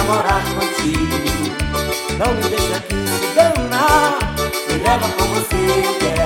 morar contigo. Não me deixa aqui se danar, me leva com você, eu quero